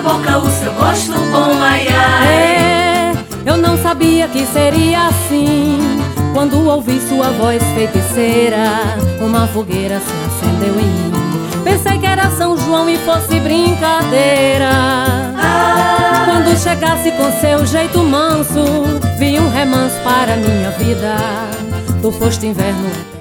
boca o seu gosto bom, ai, ai. É, eu não sabia que seria assim. Quando ouvi sua voz feiticeira, uma fogueira se acendeu em mim. Pensei que era São João e fosse brincadeira. Quando chegasse com seu jeito manso, vi um remanso para minha vida. Tu foste inverno